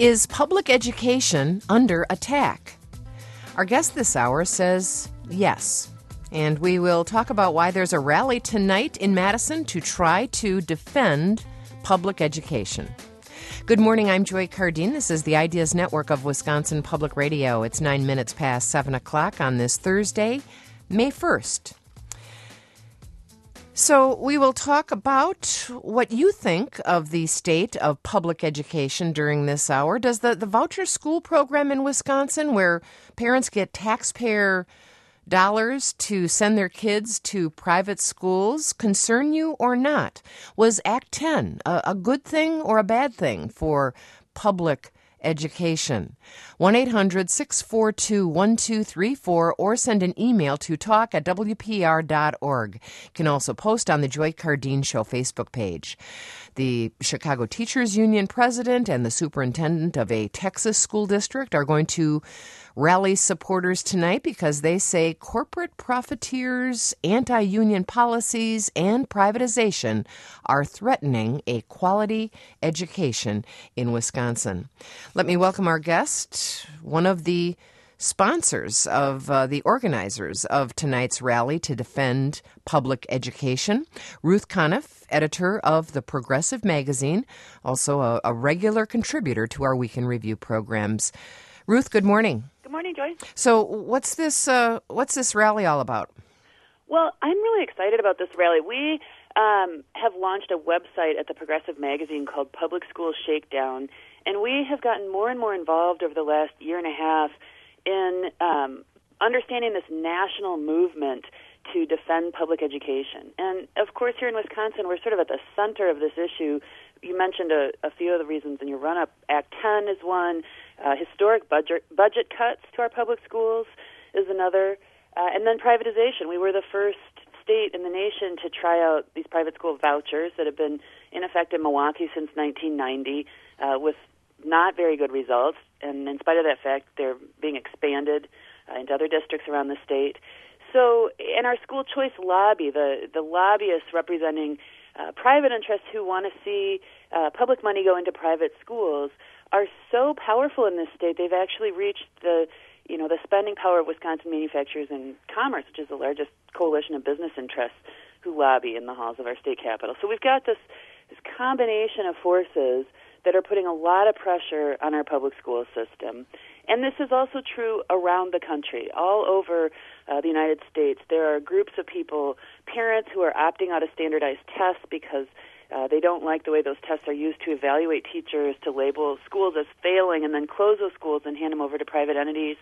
Is public education under attack? Our guest this hour says yes. And we will talk about why there's a rally tonight in Madison to try to defend public education. Good morning, I'm Joy Cardine. This is the Ideas Network of Wisconsin Public Radio. It's 9 minutes past 7 o'clock on this Thursday, May 1st. So we will talk about what you think of the state of public education during this hour. Does the voucher school program in Wisconsin, where parents get taxpayer dollars to send their kids to private schools, concern you or not? Was Act 10 a good thing or a bad thing for public education? 1-800-642-1234 or send an email to talk@wpr.org. You can also post on the Joy Cardine Show Facebook page. The Chicago Teachers Union president and the superintendent of a Texas school district are going to rally supporters tonight because they say corporate profiteers, anti-union policies, and privatization are threatening a quality education in Wisconsin. Let me welcome our guest, one of the sponsors of the organizers of tonight's rally to defend public education, Ruth Conniff, editor of the Progressive Magazine, also a regular contributor to our Week in Review programs. Ruth, good morning. Good morning, Joyce. So what's this rally all about? Well, I'm really excited about this rally. We have launched a website at the Progressive Magazine called Public School Shakedown, and we have gotten more and more involved over the last year and a half in understanding this national movement to defend public education. And, of course, here in Wisconsin, we're sort of at the center of this issue. You mentioned a few of the reasons in your run-up. Act 10 is one. Historic budget cuts to our public schools is another. And then privatization. We were the first state in the nation to try out these private school vouchers that have been in effect in Milwaukee since 1990 with not very good results. And in spite of that fact, they're being expanded into other districts around the state. So, in our school choice lobby, the lobbyists representing private interests who want to see public money go into private schools are so powerful in this state. They've actually reached the spending power of Wisconsin Manufacturers and Commerce, which is the largest coalition of business interests who lobby in the halls of our state capitol. So we've got this combination of forces that are putting a lot of pressure on our public school system. And this is also true around the country. All over the United States, there are groups of people, parents who are opting out of standardized tests because they don't like the way those tests are used to evaluate teachers, to label schools as failing and then close those schools and hand them over to private entities.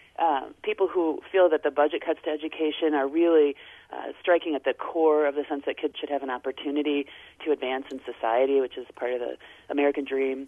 People who feel that the budget cuts to education are really striking at the core of the sense that kids should have an opportunity to advance in society, which is part of the American dream.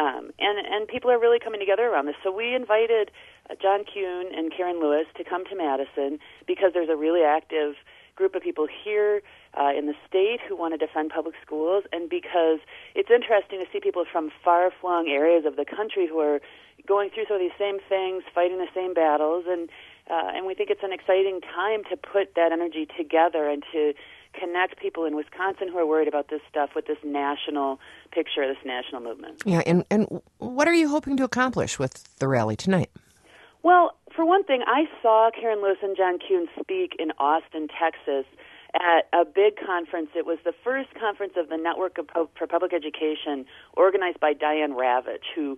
And people are really coming together around this. So we invited John Kuhn and Karen Lewis to come to Madison because there's a really active group of people here in the state who want to defend public schools, and because it's interesting to see people from far-flung areas of the country who are going through some of these same things, fighting the same battles, and we think it's an exciting time to put that energy together and to connect people in Wisconsin who are worried about this stuff with this national picture, this national movement. Yeah, and what are you hoping to accomplish with the rally tonight? Well, for one thing, I saw Karen Lewis and John Kuhn speak in Austin, Texas, at a big conference. It was the first conference of the Network for Public Education organized by Diane Ravitch, who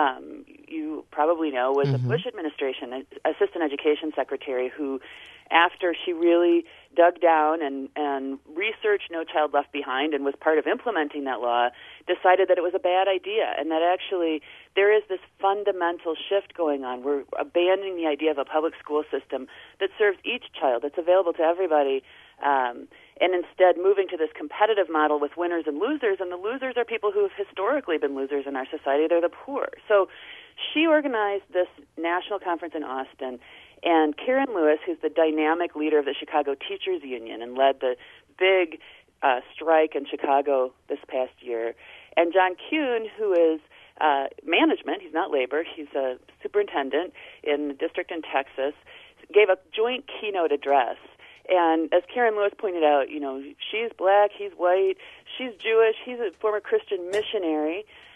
you probably know was a Bush administration assistant education secretary who, after she really dug down and researched No Child Left Behind and was part of implementing that law, decided that it was a bad idea and that actually there is this fundamental shift going on. We're abandoning the idea of a public school system that serves each child, that's available to everybody, and instead moving to this competitive model with winners and losers, and the losers are people who have historically been losers in our society. They're the poor. So she organized this national conference in Austin, and Karen Lewis, who's the dynamic leader of the Chicago Teachers Union and led the big strike in Chicago this past year, and John Kuhn, who is management, he's not labor, he's a superintendent in the district in Texas, gave a joint keynote address. And as Karen Lewis pointed out, she's black, he's white, she's Jewish, he's a former Christian missionary,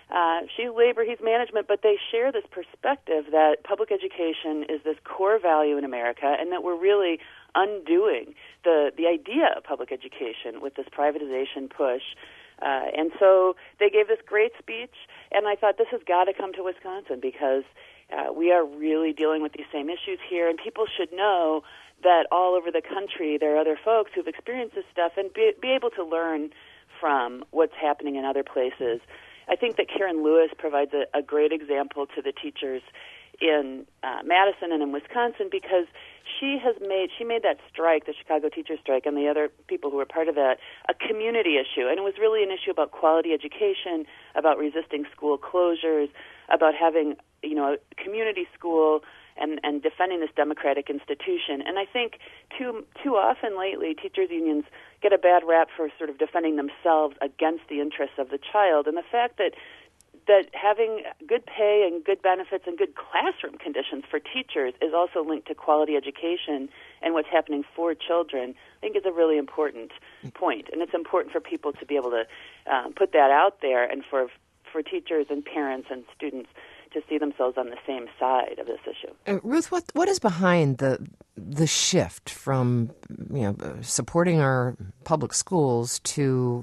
She's labor, he's management, but they share this perspective that public education is this core value in America, and that we're really undoing the idea of public education with this privatization push. And so they gave this great speech, and I thought this has got to come to Wisconsin because we are really dealing with these same issues here, and people should know that all over the country there are other folks who've experienced this stuff and be able to learn from what's happening in other places. I think that Karen Lewis provides a great example to the teachers in Madison and in Wisconsin because she made that strike, the Chicago teacher strike, and the other people who were part of that, a community issue. And it was really an issue about quality education, about resisting school closures, about having a community school and defending this democratic institution. And I think too often lately, teachers' unions get a bad rap for sort of defending themselves against the interests of the child. And the fact that having good pay and good benefits and good classroom conditions for teachers is also linked to quality education and what's happening for children, I think is a really important point. And it's important for people to be able to put that out there and for teachers and parents and students to see themselves on the same side of this issue. Ruth, what is behind the shift from supporting our public schools to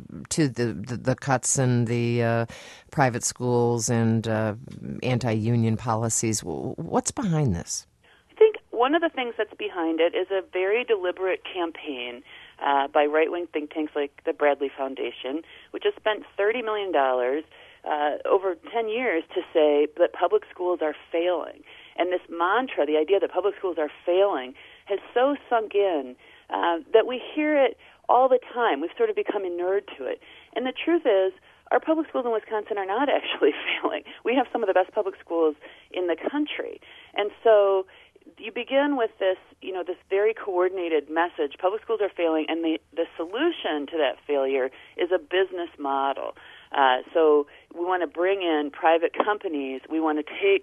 the cuts in the private schools and anti-union policies? What's behind this? I think one of the things that's behind it is a very deliberate campaign by right-wing think tanks like the Bradley Foundation, which has spent $30 million over 10 years to say that public schools are failing. And this mantra, the idea that public schools are failing, has so sunk in that we hear it all the time. We've sort of become inured to it. And the truth is, our public schools in Wisconsin are not actually failing. We have some of the best public schools in the country. And so you begin with this very coordinated message. Public schools are failing, and the solution to that failure is a business model. So we want to bring in private companies. We want to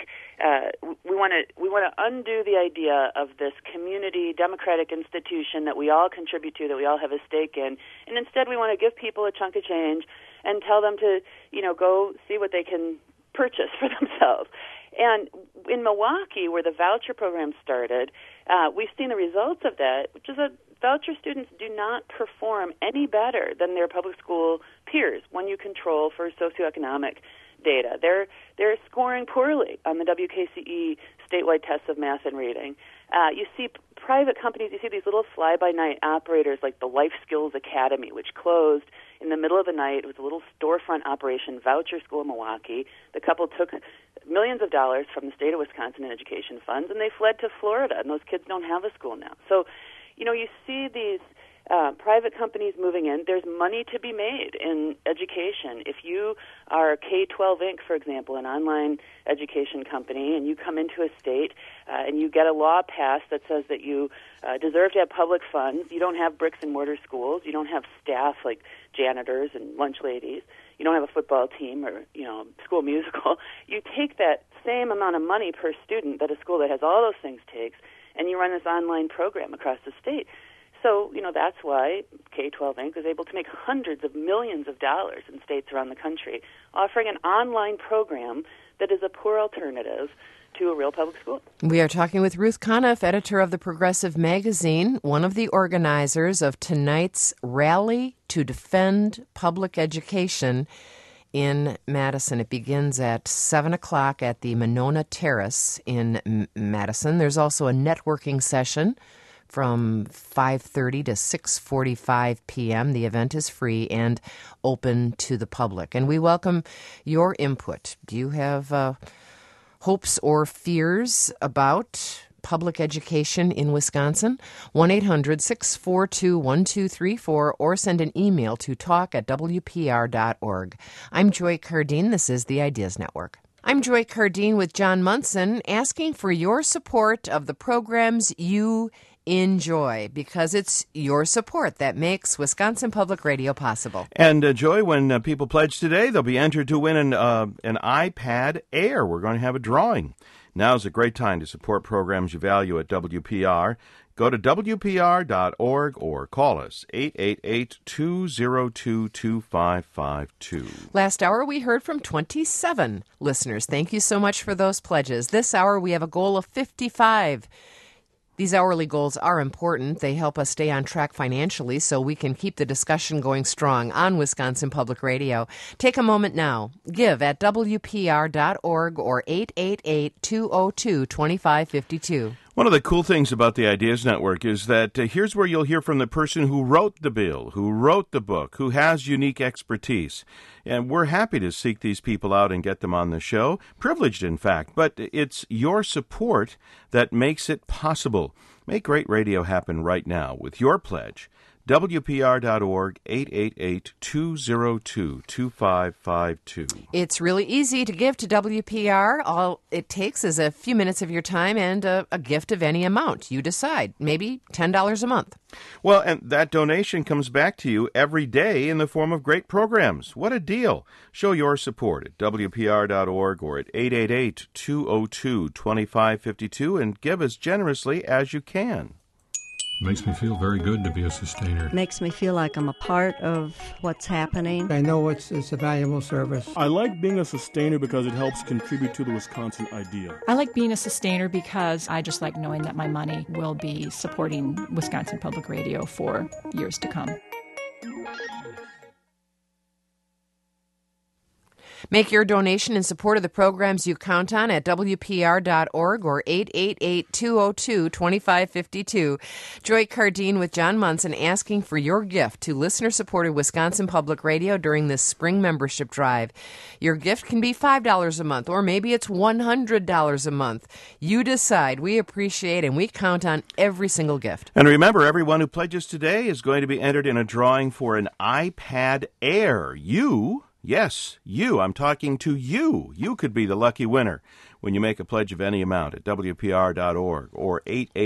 we want to undo the idea of this community democratic institution that we all contribute to, that we all have a stake in, and instead we want to give people a chunk of change and tell them to, go see what they can purchase for themselves. And in Milwaukee, where the voucher program started, we've seen the results of that, which is that voucher students do not perform any better than their public school peers when you control for socioeconomic data. They're scoring poorly on the WKCE statewide tests of math and reading. You see private companies, you see these little fly-by-night operators like the Life Skills Academy, which closed in the middle of the night. It was a little storefront operation, voucher school in Milwaukee. The couple took millions of dollars from the state of Wisconsin in education funds, and they fled to Florida, and those kids don't have a school now. So, you see these private companies moving in. There's money to be made in education. If you are K-12 Inc., for example, an online education company, and you come into a state and you get a law passed that says that you deserve to have public funds, you don't have bricks and mortar schools, you don't have staff like janitors and lunch ladies, you don't have a football team or school musical, you take that same amount of money per student that a school that has all those things takes, and you run this online program across the state. So, that's why K-12 Inc. was able to make hundreds of millions of dollars in states around the country, offering an online program that is a poor alternative to a real public school. We are talking with Ruth Conniff, editor of the Progressive Magazine, one of the organizers of tonight's Rally to Defend Public Education in Madison. It begins at 7 o'clock at the Monona Terrace in Madison. There's also a networking session from 5:30 to 6:45 p.m. The event is free and open to the public. And we welcome your input. Do you have hopes or fears about public education in Wisconsin? 1-800-642-1234 or send an email to talk@wpr.org. I'm Joy Cardine. This is the Ideas Network. I'm Joy Cardine with John Munson, asking for your support of the programs you enjoy, because it's your support that makes Wisconsin Public Radio possible. And Joy, when people pledge today, they'll be entered to win an iPad Air. We're going to have a drawing. Now is a great time to support programs you value at WPR. Go to WPR.org or call us 888-202-2552. Last hour, we heard from 27 listeners. Thank you so much for those pledges. This hour, we have a goal of 55. These hourly goals are important. They help us stay on track financially so we can keep the discussion going strong on Wisconsin Public Radio. Take a moment now. Give at WPR.org or 888-202-2552. One of the cool things about the Ideas Network is that here's where you'll hear from the person who wrote the bill, who wrote the book, who has unique expertise. And we're happy to seek these people out and get them on the show. Privileged, in fact. But it's your support that makes it possible. Make great radio happen right now with your pledge. WPR.org, 888-202-2552. It's really easy to give to WPR. All it takes is a few minutes of your time and a gift of any amount. You decide, maybe $10 a month. Well, and that donation comes back to you every day in the form of great programs. What a deal. Show your support at WPR.org or at 888-202-2552 and give as generously as you can. Makes me feel very good to be a sustainer. Makes me feel like I'm a part of what's happening. I know it's a valuable service. I like being a sustainer because it helps contribute to the Wisconsin idea. I like being a sustainer because I just like knowing that my money will be supporting Wisconsin Public Radio for years to come. Make your donation in support of the programs you count on at WPR.org or 888-202-2552. Joy Cardine with John Munson asking for your gift to listener-supported Wisconsin Public Radio during this spring membership drive. Your gift can be $5 a month, or maybe it's $100 a month. You decide. We appreciate and we count on every single gift. And remember, everyone who pledges today is going to be entered in a drawing for an iPad Air. Yes, you. I'm talking to you. You could be the lucky winner when you make a pledge of any amount at WPR.org or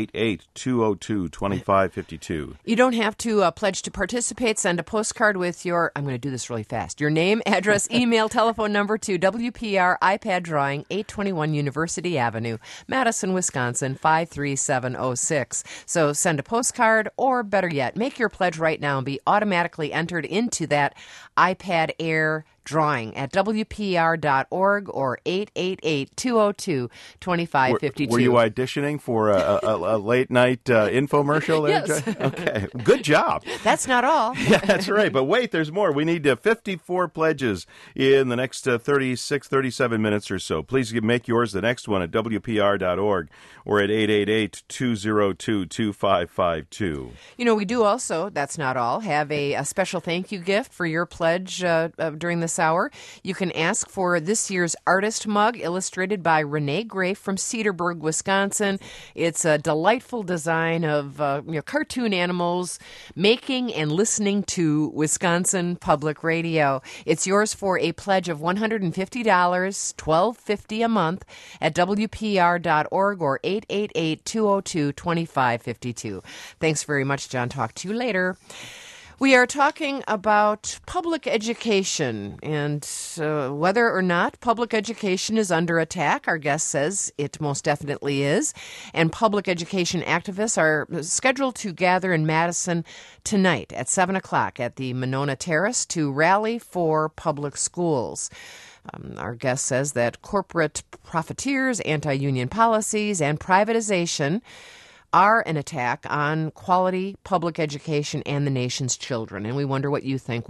888-202-2552. You don't have to pledge to participate. Send a postcard with your, I'm going to do this really fast, your name, address, email, telephone number to WPR iPad Drawing, 821 University Avenue, Madison, Wisconsin, 53706. So send a postcard, or better yet, make your pledge right now and be automatically entered into that iPad Air drawing at WPR.org or 888-202-2552. Were you auditioning for a late-night infomercial there, Yes. Joy? Okay, good job. That's not all. Yeah, that's right. But wait, there's more. We need 54 pledges in the next 37 minutes or so. Please make yours the next one at WPR.org or at 888-202-2552. You know, we do also, that's not all, have a special thank you gift for your pledge during this hour. You can ask for this year's artist mug illustrated by Renee Gray from Cedarburg, Wisconsin. It's a delightful design of cartoon animals making and listening to Wisconsin Public Radio. It's yours for a pledge of $150, $12.50 a month at WPR.org or 888-202-2552. Thanks very much, John. Talk to you later. We are talking about public education and whether or not public education is under attack. Our guest says it most definitely is. And public education activists are scheduled to gather in Madison tonight at 7 o'clock at the Monona Terrace to rally for public schools. Our guest says that corporate profiteers, anti-union policies, and privatization are an attack on quality public education and the nation's children. And we wonder what you think.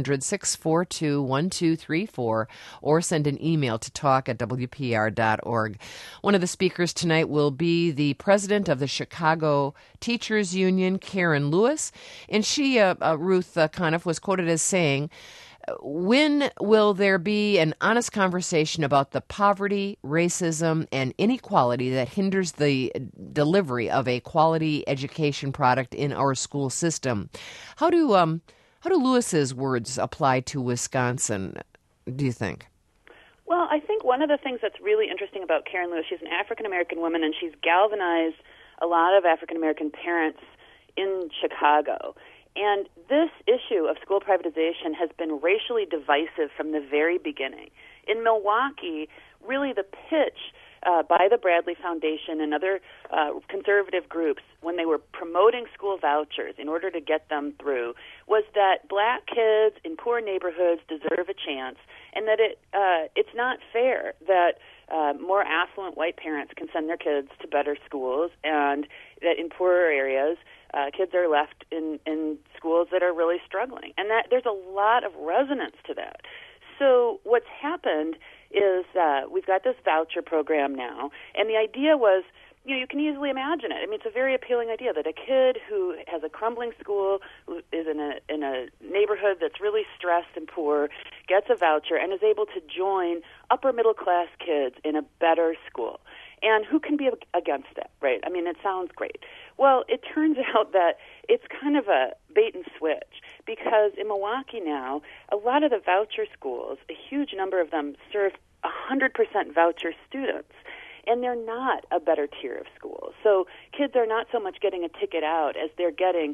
1-800-642-1234 or send an email to talk@WPR.org. One of the speakers tonight will be the president of the Chicago Teachers Union, Karen Lewis. And she, Ruth Conniff, was quoted as saying, when will there be an honest conversation about the poverty, racism, and inequality that hinders the delivery of a quality education product in our school system? How do Lewis's words apply to Wisconsin, do you think? Well, I think one of the things that's really interesting about Karen Lewis, she's an African-American woman, and she's galvanized a lot of African-American parents in Chicago. And this issue of school privatization has been racially divisive from the very beginning. In Milwaukee, really the pitch by the Bradley Foundation and other conservative groups when they were promoting school vouchers in order to get them through was that black kids in poor neighborhoods deserve a chance, and that it's not fair that more affluent white parents can send their kids to better schools, and that in poorer areas kids are left in schools that are really struggling. And that there's a lot of resonance to that. So what's happened is we've got this voucher program now, and the idea was, you can easily imagine it. I mean, it's a very appealing idea that a kid who has a crumbling school, who is in a neighborhood that's really stressed and poor, gets a voucher and is able to join upper middle class kids in a better school. And who can be against that, right? I mean, it sounds great. Well, it turns out that it's kind of a bait and switch, because in Milwaukee now, a lot of the voucher schools, a huge number of them serve 100% voucher students, and they're not a better tier of schools. So kids are not so much getting a ticket out as they're getting,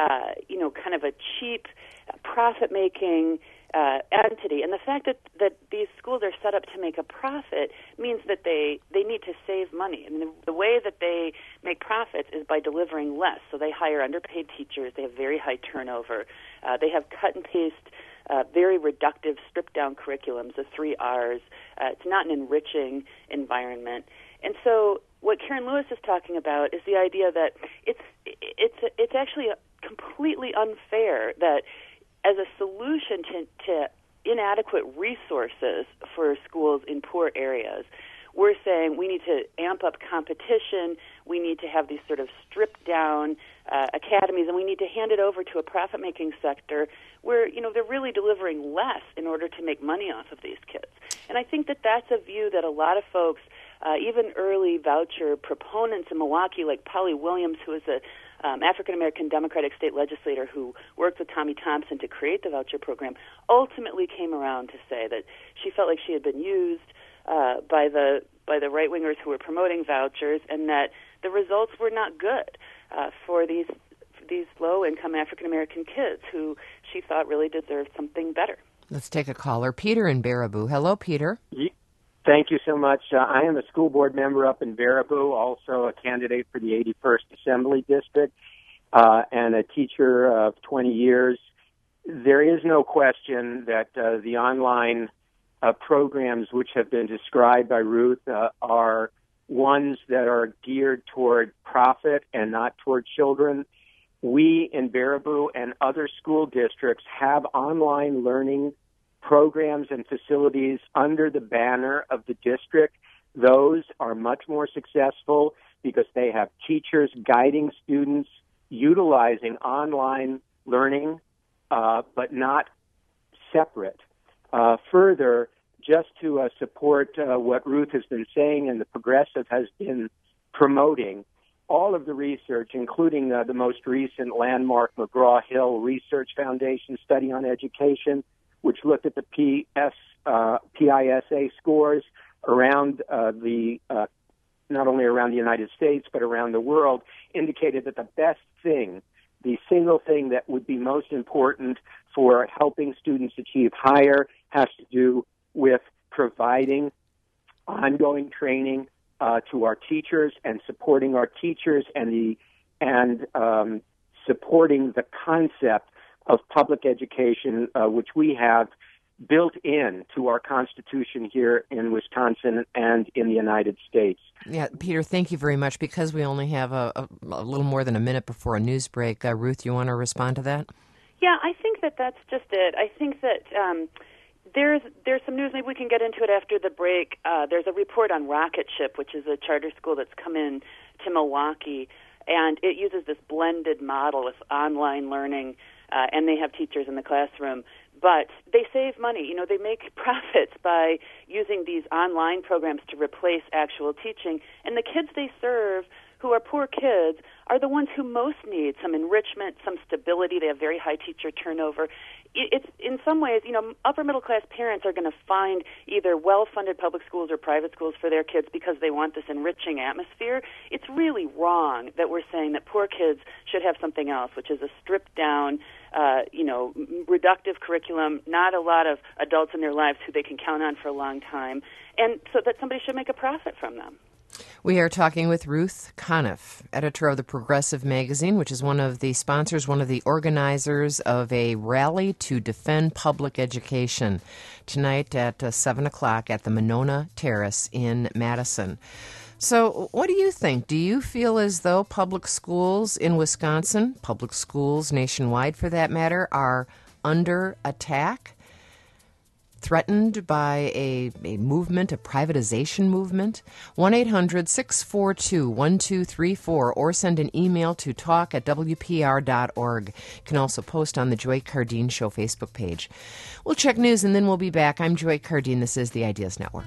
kind of a cheap, profit-making entity. And the fact that these schools are set up to make a profit means that they need to save money. I mean, the way that they make profits is by delivering less. So they hire underpaid teachers. They have very high turnover. They have cut and paste, very reductive, stripped-down curriculums, the 3 Rs. It's not an enriching environment. And so what Karen Lewis is talking about is the idea that it's actually completely unfair that as a solution to inadequate resources for schools in poor areas, we're saying we need to amp up competition, we need to have these sort of stripped-down academies, and we need to hand it over to a profit-making sector where, they're really delivering less in order to make money off of these kids. And I think that that's a view that a lot of folks, even early voucher proponents in Milwaukee, like Polly Williams, who is a African-American Democratic state legislator who worked with Tommy Thompson to create the voucher program, ultimately came around to say that she felt like she had been used by the right-wingers who were promoting vouchers, and that the results were not good for these low-income African-American kids who she thought really deserved something better. Let's take a caller. Peter in Baraboo. Hello, Peter. Thank you so much. I am a school board member up in Baraboo, also a candidate for the 81st Assembly District, and a teacher of 20 years. There is no question that the online programs which have been described by Ruth are ones that are geared toward profit and not toward children. We in Baraboo and other school districts have online learning programs and facilities under the banner of the district. Those are much more successful because they have teachers guiding students utilizing online learning, but not separate. Further, just to support what Ruth has been saying and the Progressive has been promoting, all of the research, including the most recent landmark McGraw-Hill Research Foundation study on education, which looked at the PISA scores around not only around the United States, but around the world, indicated that the best thing, the single thing that would be most important for helping students achieve higher has to do with providing ongoing training to our teachers and supporting our teachers and supporting the concept of public education, which we have built in to our Constitution here in Wisconsin and in the United States. Yeah, Peter, thank you very much. Because we only have a little more than a minute before a news break, Ruth, you want to respond to that? Yeah, I think that's just it. I think that there's some news. Maybe we can get into it after the break. There's a report on Rocket Ship, which is a charter school that's come in to Milwaukee, and it uses this blended model with online learning, and they have teachers in the classroom. But they save money. They make profits by using these online programs to replace actual teaching. And the kids they serve, who are poor kids, are the ones who most need some enrichment, some stability. They have very high teacher turnover. It's in some ways, upper middle class parents are going to find either well-funded public schools or private schools for their kids because they want this enriching atmosphere. It's really wrong that we're saying that poor kids should have something else, which is a stripped-down, reductive curriculum, not a lot of adults in their lives who they can count on for a long time, and so that somebody should make a profit from them. We are talking with Ruth Conniff, editor of the Progressive Magazine, which is one of the sponsors, one of the organizers of a rally to defend public education tonight at 7 o'clock at the Monona Terrace in Madison. So what do you think? Do you feel as though public schools in Wisconsin, public schools nationwide for that matter, are under attack? Threatened by a movement, a privatization movement? 1-800-642-1234 or send an email to talk@wpr.org. You can also post on the Joy Cardeen Show Facebook page. We'll check news and then we'll be back. I'm Joy Cardeen. This is the Ideas Network.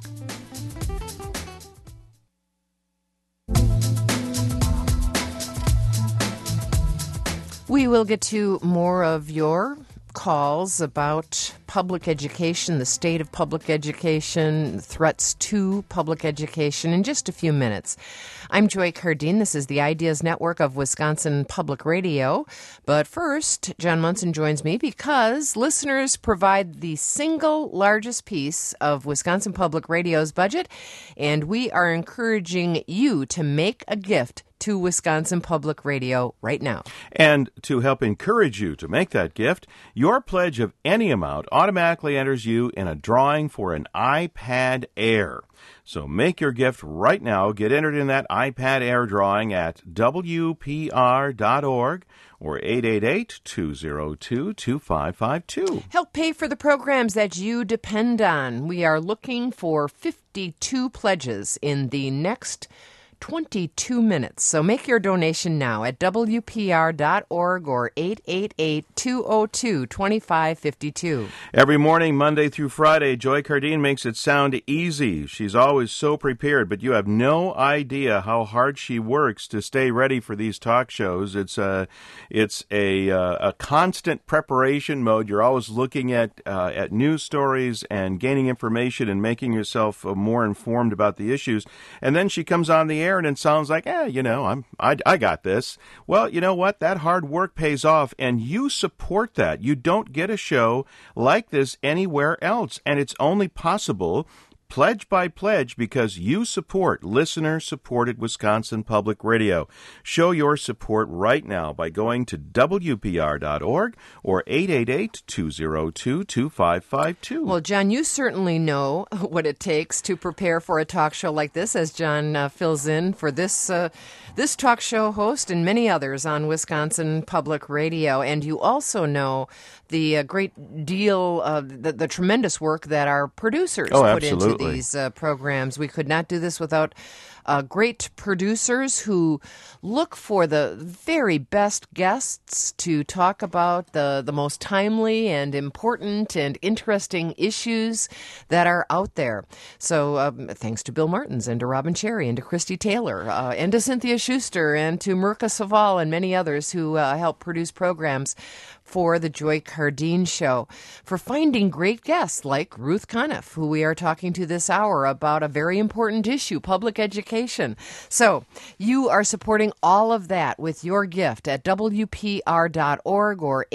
We will get to more of your calls about public education, the state of public education, threats to public education in just a few minutes. I'm Joy Cardeen. This is the Ideas Network of Wisconsin Public Radio. But first, John Munson joins me because listeners provide the single largest piece of Wisconsin Public Radio's budget, and we are encouraging you to make a gift to Wisconsin Public Radio right now. And to help encourage you to make that gift, your pledge of any amount automatically enters you in a drawing for an iPad Air. So make your gift right now. Get entered in that iPad Air drawing at WPR.org or 888-202-2552. Help pay for the programs that you depend on. We are looking for 52 pledges in the next 22 minutes. So make your donation now at WPR.org or 888-202-2552. Every morning, Monday through Friday, Joy Cardeen makes it sound easy. She's always so prepared, but you have no idea how hard she works to stay ready for these talk shows. It's a constant preparation mode. You're always looking at news stories and gaining information and making yourself more informed about the issues. And then she comes on the air and it sounds like, I got this. Well, you know what? That hard work pays off, and you support that. You don't get a show like this anywhere else, and it's only possible pledge by pledge because you support listener-supported Wisconsin Public Radio. Show your support right now by going to WPR.org or 888-202-2552. Well, John, you certainly know what it takes to prepare for a talk show like this, as John fills in for this talk show host and many others on Wisconsin Public Radio. And you also know the great deal of the tremendous work that our producers put into these programs. We could not do this without great producers who look for the very best guests to talk about the most timely and important and interesting issues that are out there. So thanks to Bill Martins and to Robin Cherry and to Christy Taylor and to Cynthia Schuster and to Mirka Saval and many others who help produce programs for the Joy Cardeen Show, for finding great guests like Ruth Conniff, who we are talking to this hour about a very important issue, public education. So you are supporting all of that with your gift at WPR.org or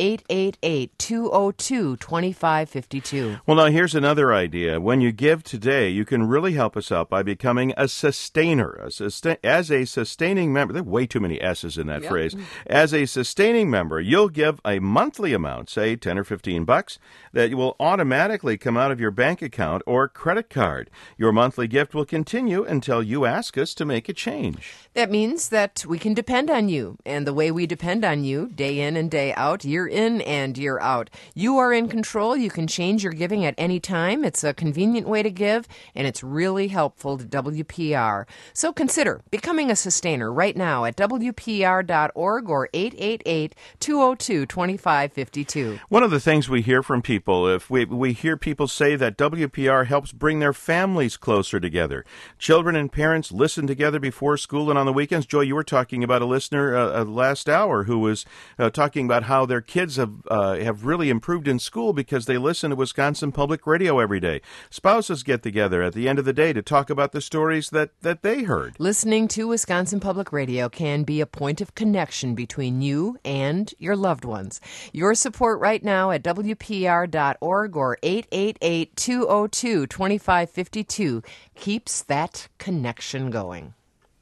888-202-2552. Well, now here's another idea. When you give today, you can really help us out by becoming a sustainer. As a sustaining member, there are way too many S's in that phrase. As a sustaining member, you'll give a monthly amount, say $10 or $15, that will automatically come out of your bank account or credit card. Your monthly gift will continue until you ask us to make a change. That means that we can depend on you, and the way we depend on you, day in and day out, year in and year out. You are in control. You can change your giving at any time. It's a convenient way to give, and it's really helpful to WPR. So consider becoming a sustainer right now at WPR.org or 888-202-2552. One of the things we hear from people, if we hear people say that WPR helps bring their families closer together. Children and parents listen together before school and on the weekends. Joy, you were talking about a listener last hour who was talking about how their kids have really improved in school because they listen to Wisconsin Public Radio every day. Spouses get together at the end of the day to talk about the stories that they heard. Listening to Wisconsin Public Radio can be a point of connection between you and your loved ones. Your support right now at WPR.org or 888-202-2552 keeps that connection going.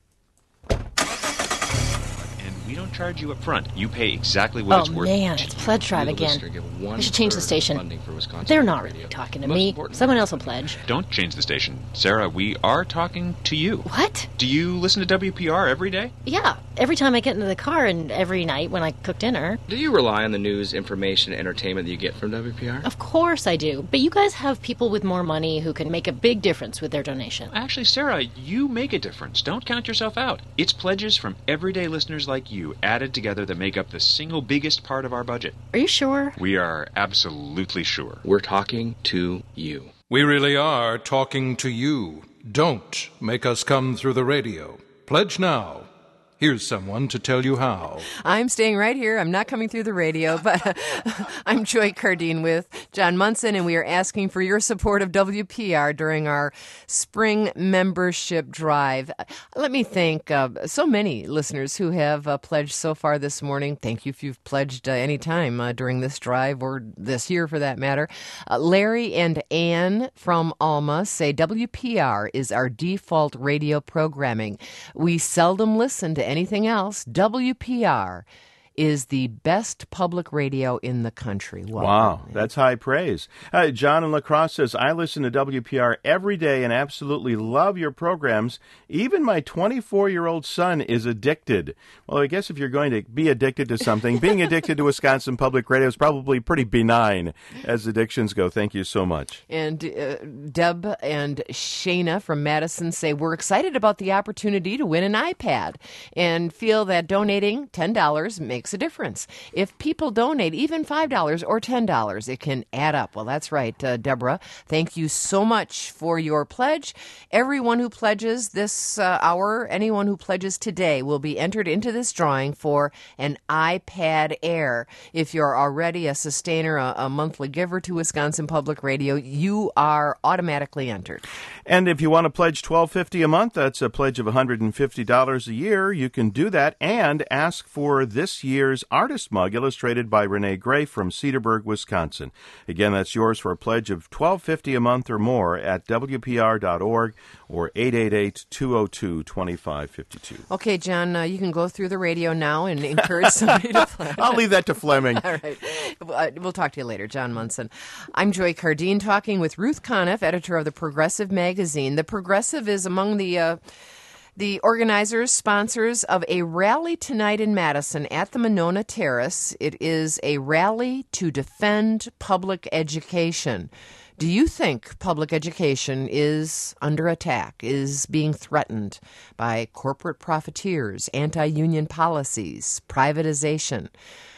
We don't charge you up front. You pay exactly what it's worth. Oh, man, it's Pledge Drive again. I should change the station. They're not really talking to me. Someone else will pledge. Don't change the station. Sarah, we are talking to you. What? Do you listen to WPR every day? Yeah, every time I get into the car and every night when I cook dinner. Do you rely on the news, information, and entertainment that you get from WPR? Of course I do. But you guys have people with more money who can make a big difference with their donation. Actually, Sarah, you make a difference. Don't count yourself out. It's pledges from everyday listeners like you added together that make up the single biggest part of our budget. Are you sure? We are absolutely sure. We're talking to you. We really are talking to you. Don't make us come through the radio. Pledge now. Here's someone to tell you how. I'm staying right here. I'm not coming through the radio, but I'm Joy Cardine with John Munson, and we are asking for your support of WPR during our spring membership drive. Let me thank so many listeners who have pledged so far this morning. Thank you if you've pledged any time during this drive or this year for that matter. Larry and Ann from Alma say WPR is our default radio programming. We seldom listen to anything else. WPR is the best public radio in the country. Wow, that's high praise. John in La Crosse says, I listen to WPR every day and absolutely love your programs. Even my 24-year-old son is addicted. Well, I guess if you're going to be addicted to something, being addicted to Wisconsin Public Radio is probably pretty benign as addictions go. Thank you so much. And Deb and Shayna from Madison say, we're excited about the opportunity to win an iPad and feel that donating $10 makes a difference. If people donate even $5 or $10, it can add up. Well, that's right, Deborah. Thank you so much for your pledge. Everyone who pledges this hour, anyone who pledges today will be entered into this drawing for an iPad Air. If you're already a sustainer, a monthly giver to Wisconsin Public Radio, you are automatically entered. And if you want to pledge $12.50 a month, that's a pledge of $150 a year. You can do that and ask for this year's artist mug illustrated by Renee Gray from Cedarburg, Wisconsin. Again, that's yours for a pledge of $12.50 a month or more at WPR.org or 888-202-2552. Okay, John, you can go through the radio now and encourage somebody to pledge. I'll leave that to Fleming. All right. We'll talk to you later, John Munson. I'm Joy Cardine talking with Ruth Conniff, editor of the Progressive magazine. The Progressive is among the organizers, sponsors of a rally tonight in Madison at the Monona Terrace. It is a rally to defend public education. Do you think public education is under attack, is being threatened by corporate profiteers, anti-union policies, privatization?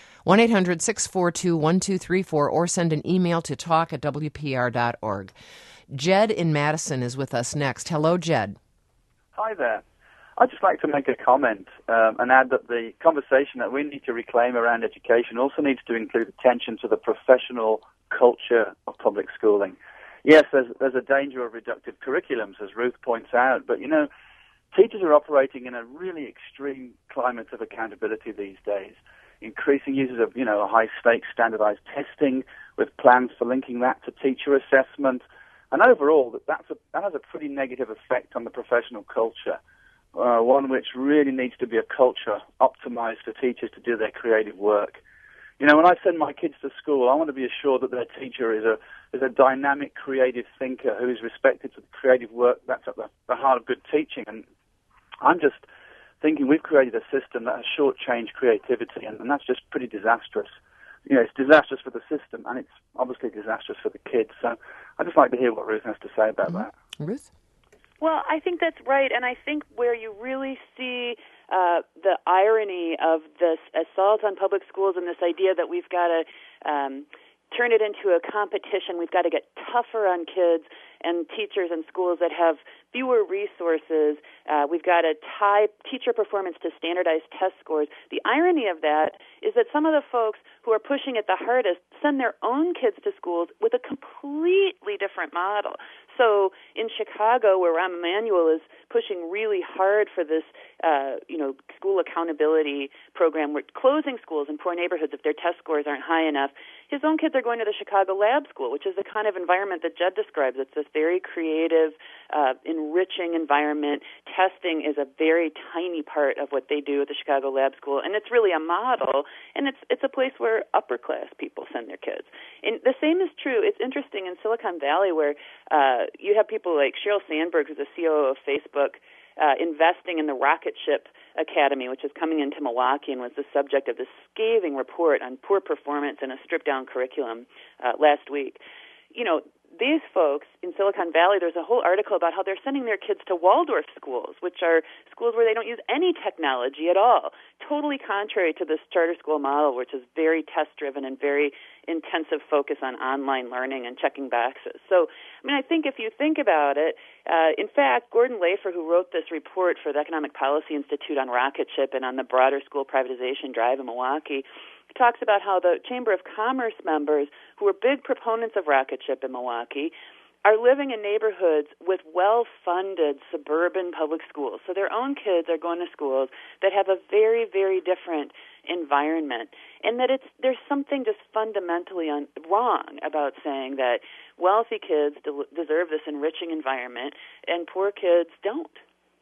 1-800-642-1234 or send an email to talk@wpr.org. Jed in Madison is with us next. Hello, Jed. Hi there. I'd just like to make a comment and add that the conversation that we need to reclaim around education also needs to include attention to the professional culture of public schooling. Yes, there's a danger of reductive curriculums, as Ruth points out, but, teachers are operating in a really extreme climate of accountability these days. Increasing uses of, high-stakes standardized testing with plans for linking that to teacher assessment. And overall, that has a pretty negative effect on the professional culture. One which really needs to be a culture optimized for teachers to do their creative work. When I send my kids to school, I want to be assured that their teacher is a dynamic, creative thinker who is respected for the creative work that's at the heart of good teaching. And I'm just thinking we've created a system that has shortchanged creativity, and that's just pretty disastrous. It's disastrous for the system, and it's obviously disastrous for the kids. So I'd just like to hear what Ruth has to say about that. Ruth? Well, I think that's right, and I think where you really see the irony of this assault on public schools and this idea that we've got to turn it into a competition, we've got to get tougher on kids, and teachers and schools that have fewer resources. We've got to tie teacher performance to standardized test scores. The irony of that is that some of the folks who are pushing it the hardest send their own kids to schools with a completely different model. So in Chicago, where Rahm Emanuel is pushing really hard for this, school accountability program, we're closing schools in poor neighborhoods if their test scores aren't high enough. His own kids are going to the Chicago Lab School, which is the kind of environment that Jed describes. It's this very creative, enriching environment. Testing is a very tiny part of what they do at the Chicago Lab School, and it's really a model, and it's a place where upper-class people send their kids. And the same is true. It's interesting in Silicon Valley where you have people like Sheryl Sandberg, who's the COO of Facebook, investing in the Rocket Ship Academy, which is coming into Milwaukee and was the subject of this scathing report on poor performance and a stripped-down curriculum last week. These folks in Silicon Valley, there's a whole article about how they're sending their kids to Waldorf schools, which are schools where they don't use any technology at all, totally contrary to this charter school model, which is very test-driven and very intensive focus on online learning and checking boxes. So, I think if you think about it, in fact, Gordon Lafer, who wrote this report for the Economic Policy Institute on Rocket Ship and on the broader school privatization drive in Milwaukee, talks about how the Chamber of Commerce members, who are big proponents of Rocket Ship in Milwaukee, are living in neighborhoods with well-funded suburban public schools. So their own kids are going to schools that have a very, very different environment, and that there's something just fundamentally wrong about saying that wealthy kids deserve this enriching environment and poor kids don't.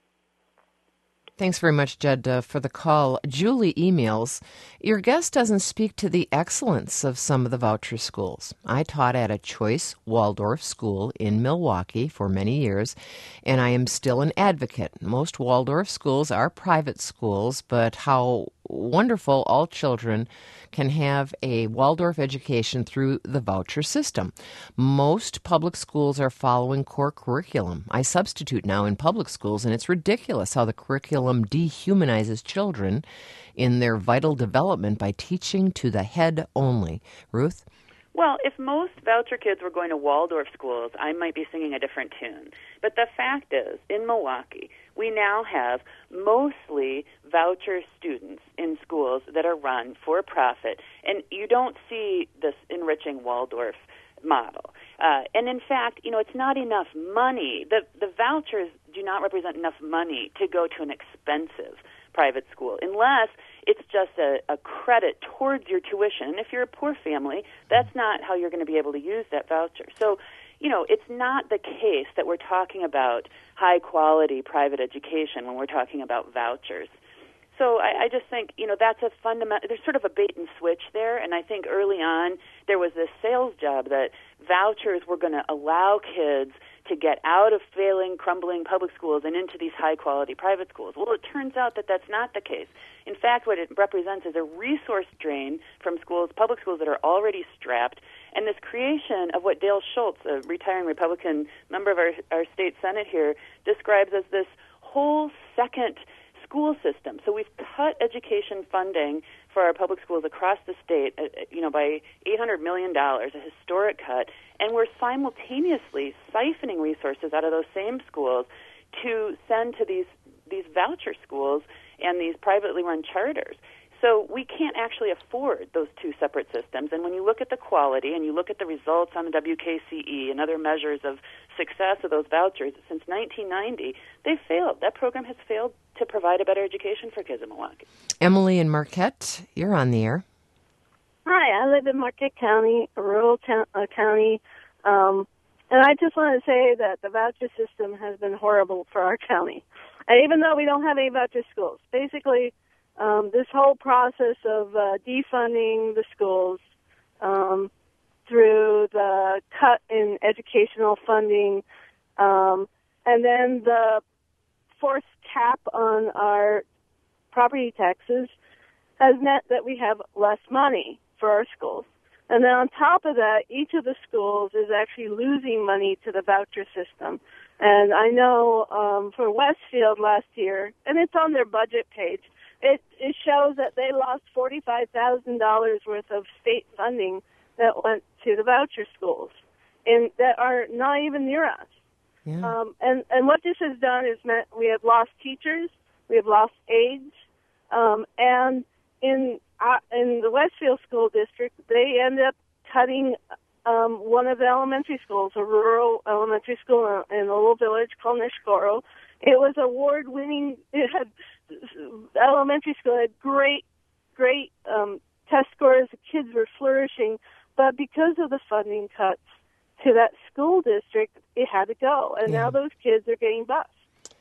Thanks very much, Jed, for the call. Julie emails, your guest doesn't speak to the excellence of some of the voucher schools. I taught at a choice Waldorf school in Milwaukee for many years, and I am still an advocate. Most Waldorf schools are private schools, but how wonderful all children can have a Waldorf education through the voucher system. Most public schools are following core curriculum. I substitute now in public schools, and it's ridiculous how the curriculum dehumanizes children in their vital development by teaching to the head only. Ruth? Well, if most voucher kids were going to Waldorf schools, I might be singing a different tune. But the fact is, in Milwaukee, we now have mostly voucher students in schools that are run for profit, and you don't see this enriching Waldorf model. And in fact, it's not enough money. The vouchers do not represent enough money to go to an expensive private school, unless it's just a credit towards your tuition. If you're a poor family, that's not how you're going to be able to use that voucher. So, it's not the case that we're talking about high-quality private education when we're talking about vouchers. So I just think, that's a fundamental, there's sort of a bait and switch there, and I think early on there was this sales job that vouchers were going to allow kids to get out of failing, crumbling public schools and into these high-quality private schools. Well, it turns out that that's not the case. In fact, what it represents is a resource drain from schools, public schools that are already strapped, and this creation of what Dale Schultz, a retiring Republican member of our state Senate here, describes as this whole second school system. So we've cut education funding for our public schools across the state, by $800 million, a historic cut, and we're simultaneously siphoning resources out of those same schools to send to these voucher schools and these privately run charters. So we can't actually afford those two separate systems. And when you look at the quality and you look at the results on the WKCE and other measures of success of those vouchers, since 1990, they've failed. That program has failed to provide a better education for kids in Milwaukee. Emily in Marquette, you're on the air. Hi, I live in Marquette County, a rural county, and I just want to say that the voucher system has been horrible for our county. And even though we don't have any voucher schools, basically this whole process of defunding the schools through the cut in educational funding and then the forced cap on our property taxes has meant that we have less money for our schools. And then on top of that, each of the schools is actually losing money to the voucher system. And I know for Westfield last year, and it's on their budget page, it shows that they lost $45,000 worth of state funding that went to the voucher schools. that are not even near us. Yeah. And what this has done is meant we have lost teachers, we have lost aides, and in the Westfield School District, they end up cutting one of the elementary schools, a rural elementary school in a little village called Nishkoro. It was award-winning. It had elementary school had great test scores. The kids were flourishing, but because of the funding cuts to that school district, it had to go, and now those kids are getting bused.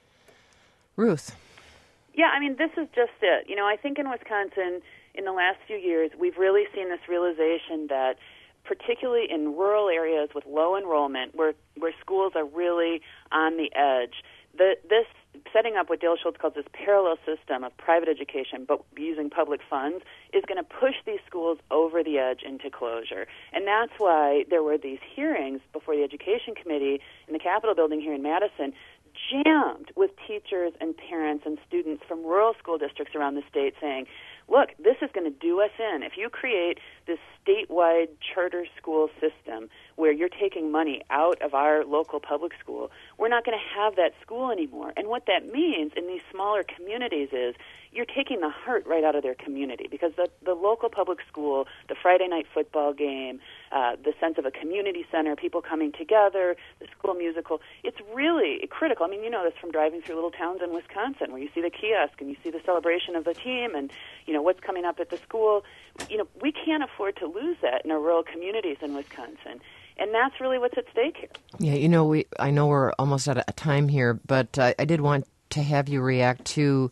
Ruth. Yeah, I mean, this is just it. You know, I think in Wisconsin, in the last few years, we've really seen this realization that particularly in rural areas with low enrollment, where schools are really on the edge, this setting up what Dale Schultz calls this parallel system of private education but using public funds is going to push these schools over the edge into closure. And that's why there were these hearings before the Education Committee in the Capitol building here in Madison, jammed with teachers and parents and students from rural school districts around the state saying, look, this is going to do us in. If you create this statewide charter school system where you're taking money out of our local public school, we're not going to have that school anymore. And what that means in these smaller communities is you're taking the heart right out of their community, because the local public school, the Friday night football game, the sense of a community center, people coming together, the school musical, it's really critical. I mean, you know this from driving through little towns in Wisconsin where you see the kiosk and you see the celebration of the team and, you know, what's coming up at the school. You know, we can't afford to lose that in our rural communities in Wisconsin. And that's really what's at stake here. Yeah, you know, I know we're almost out of time here, but I did want to have you react to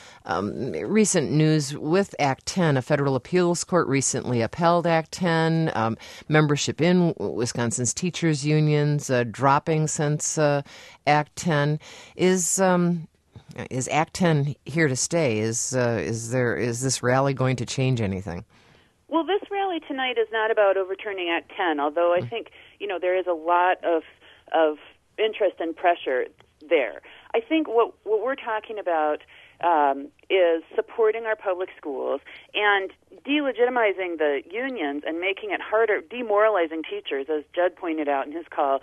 recent news with Act 10. A federal appeals court recently upheld Act 10. Membership in Wisconsin's teachers' unions dropping since Act 10. Is Act 10 here to stay? Is this rally going to change anything? Well, this rally tonight is not about overturning Act 10, although I think, you know, there is a lot of interest and pressure there. I think what we're talking about is supporting our public schools and delegitimizing the unions and making it harder, demoralizing teachers, as Judd pointed out in his call,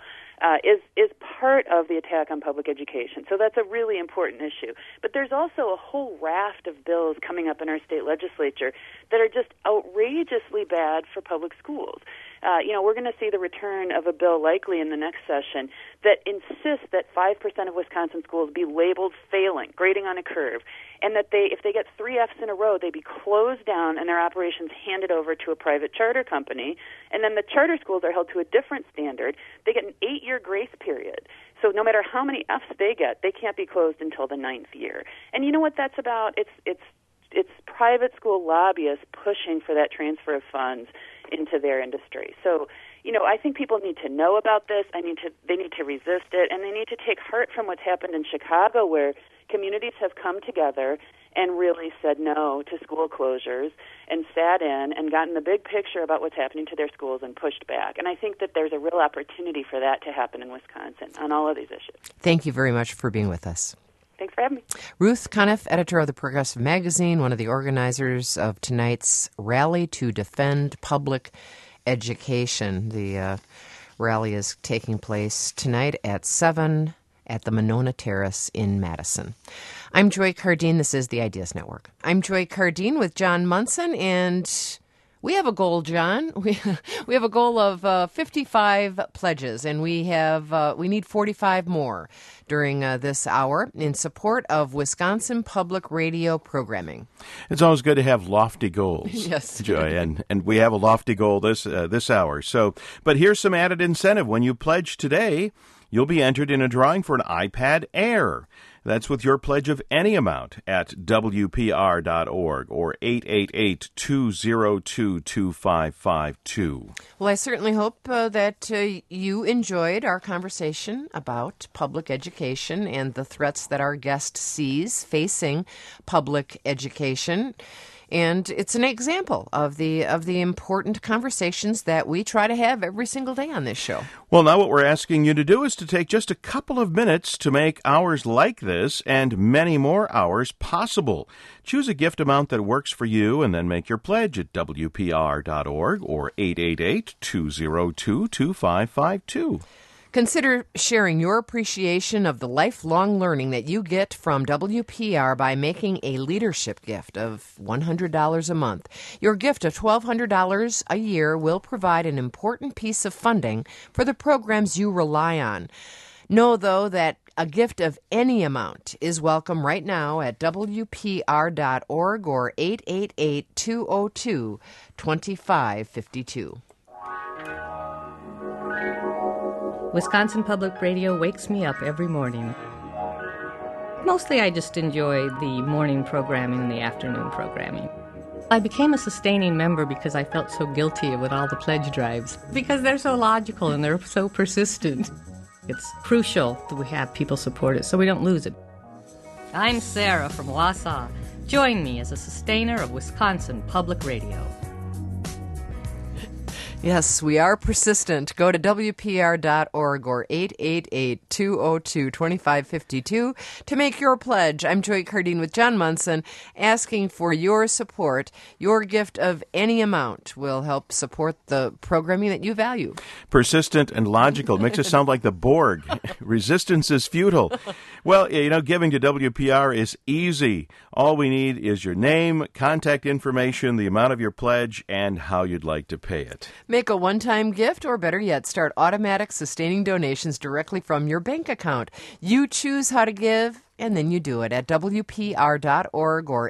is part of the attack on public education. So that's a really important issue. But there's also a whole raft of bills coming up in our state legislature that are just outrageously bad for public schools. You know, we're going to see the return of a bill likely in the next session that insists that 5% of Wisconsin schools be labeled failing, grading on a curve, and that if they get 3 Fs in a row, they be closed down and their operations handed over to a private charter company. And then the charter schools are held to a different standard. They get an 8-year grace period. So no matter how many Fs they get, they can't be closed until the 9th year. And you know what that's about? It's private school lobbyists pushing for that transfer of funds into their industry. So, you know, I think people need to know about this. They need to resist it, and they need to take heart from what's happened in Chicago, where communities have come together and really said no to school closures and sat in and gotten the big picture about what's happening to their schools and pushed back. And I think that there's a real opportunity for that to happen in Wisconsin on all of these issues. Thank you very much for being with us. Thanks for having me. Ruth Conniff, editor of the Progressive Magazine, one of the organizers of tonight's Rally to Defend Public Education. The rally is taking place tonight at 7 at the Monona Terrace in Madison. I'm Joy Cardine. This is the Ideas Network. I'm Joy Cardine with John Munson, and we have a goal, John. We have a goal of 55 pledges, and we need 45 more during this hour in support of Wisconsin Public Radio programming. It's always good to have lofty goals, yes, Joy, and we have a lofty goal this hour. So, but here's some added incentive: when you pledge today, you'll be entered in a drawing for an iPad Air. That's with your pledge of any amount at WPR.org or 888-202-2552. Well, I certainly hope that you enjoyed our conversation about public education and the threats that our guest sees facing public education. And it's an example of the important conversations that we try to have every single day on this show. Well, now what we're asking you to do is to take just a couple of minutes to make hours like this and many more hours possible. Choose a gift amount that works for you and then make your pledge at WPR.org or 888-202-2552. Consider sharing your appreciation of the lifelong learning that you get from WPR by making a leadership gift of $100 a month. Your gift of $1,200 a year will provide an important piece of funding for the programs you rely on. Know, though, that a gift of any amount is welcome right now at WPR.org or 888-202-2552. Wisconsin Public Radio wakes me up every morning. Mostly I just enjoy the morning programming and the afternoon programming. I became a sustaining member because I felt so guilty with all the pledge drives, because they're so logical and they're so persistent. It's crucial that we have people support it so we don't lose it. I'm Sarah from Wausau. Join me as a sustainer of Wisconsin Public Radio. Yes, we are persistent. Go to WPR.org or 888-202-2552 to make your pledge. I'm Joy Cardine with John Munson, asking for your support. Your gift of any amount will help support the programming that you value. Persistent and logical makes us sound like the Borg. Resistance is futile. Well, giving to WPR is easy. All we need is your name, contact information, the amount of your pledge, and how you'd like to pay it. Make a one-time gift, or better yet, start automatic sustaining donations directly from your bank account. You choose how to give, and then you do it at WPR.org or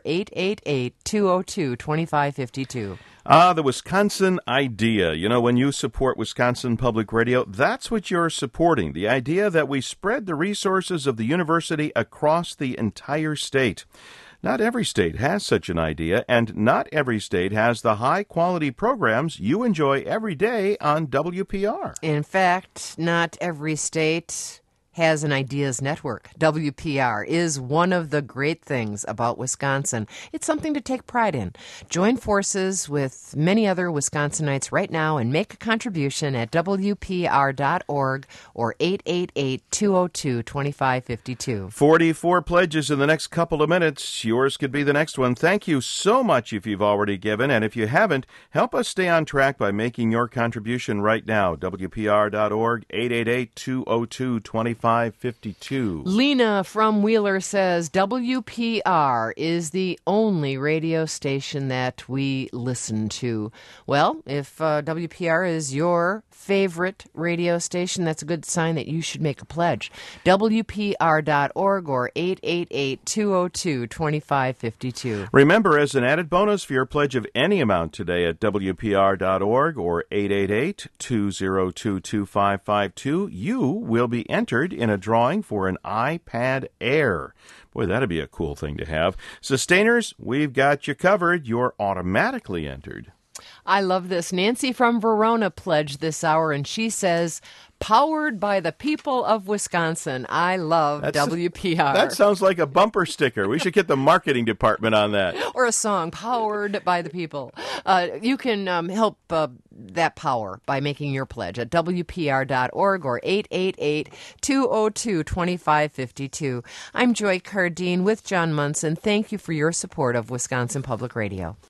888-202-2552. The Wisconsin idea. When you support Wisconsin Public Radio, that's what you're supporting. The idea that we spread the resources of the university across the entire state. Not every state has such an idea, and not every state has the high-quality programs you enjoy every day on WPR. In fact, not every state has an ideas network. WPR is one of the great things about Wisconsin. It's something to take pride in. Join forces with many other Wisconsinites right now and make a contribution at WPR.org or 888-202-2552. 44 pledges in the next couple of minutes. Yours could be the next one. Thank you so much if you've already given, and if you haven't, help us stay on track by making your contribution right now. WPR.org, 888-202-2552. Lena from Wheeler says WPR is the only radio station that we listen to. Well, if WPR is your favorite radio station, that's a good sign that you should make a pledge. WPR.org or 888-202-2552. Remember, as an added bonus for your pledge of any amount today at WPR.org or 888-202-2552, you will be entered in a drawing for an iPad Air. Boy, that'd be a cool thing to have. Sustainers, we've got you covered. You're automatically entered. I love this. Nancy from Verona pledged this hour, and she says, powered by the people of Wisconsin. I love WPR. That sounds like a bumper sticker. We should get the marketing department on that. Or a song, powered by the people. You can help that power by making your pledge at WPR.org or 888-202-2552. I'm Joy Cardine with John Munson. Thank you for your support of Wisconsin Public Radio.